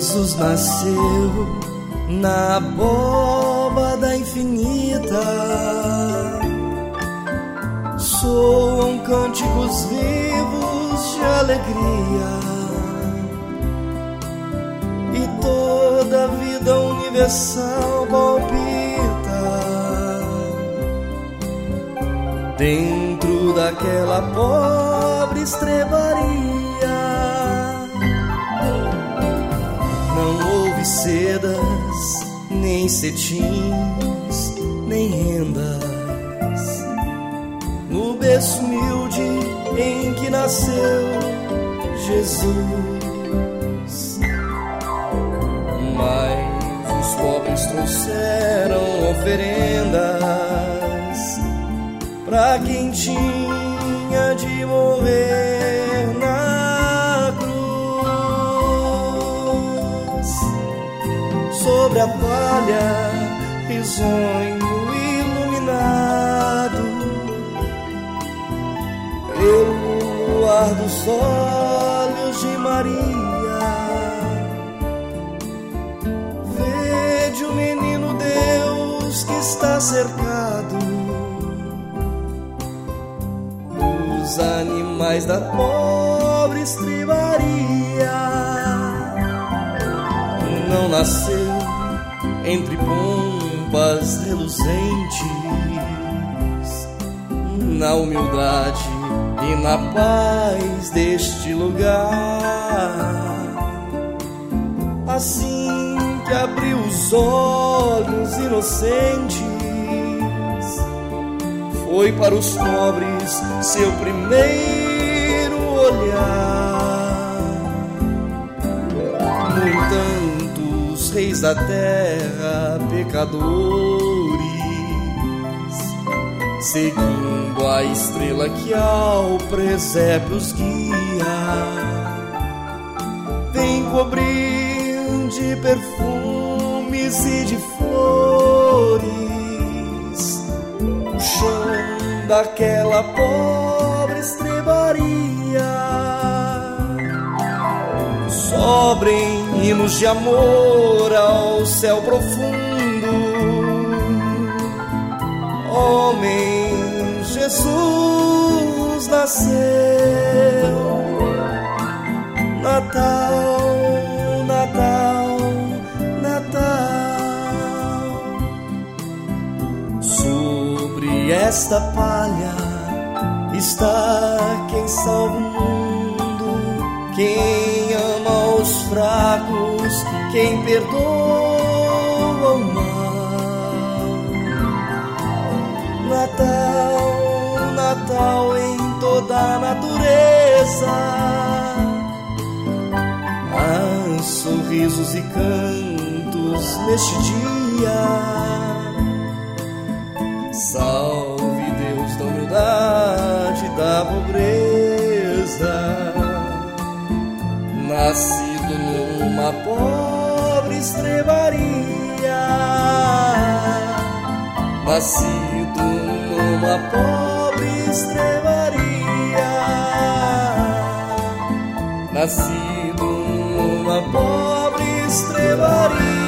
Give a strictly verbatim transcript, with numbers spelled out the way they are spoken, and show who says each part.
Speaker 1: Jesus nasceu na abóbada infinita, soam cânticos vivos de alegria, e toda a vida universal palpita dentro daquela pobre estrebaria. Não houve sedas, nem cetins, nem rendas no berço humilde em que nasceu Jesus. Mas os pobres trouxeram oferendas pra quem tinha de morrer na cruz. Sobre a palha, risonho iluminado, eu o luar dos olhos de Maria. Vede o menino Deus que está cercado, os animais da pobre estrebaria. Não nasceu entre pompas reluzentes, na humildade e na paz deste lugar. Assim que abriu os olhos inocentes, foi para os pobres seu primeiro olhar. No entanto, os reis da terra, pecadores, seguindo a estrela que ao presépio os guia, vem cobrir de perfumes e de flores o chão daquela pobre estrebaria. Sobrem hinos de amor ao céu profundo, homem, Jesus nasceu. Natal, Natal, Natal. Sobre esta palha está quem salva o mundo, quem ama os fracos, quem perdoa o mal. Natal, Natal em toda a natureza, há sorrisos e cantos neste dia. Salve Deus da humildade e da pobreza, nascido numa pobre estrebaria, nascido numa pobre estrebaria, nascido numa pobre estrebaria.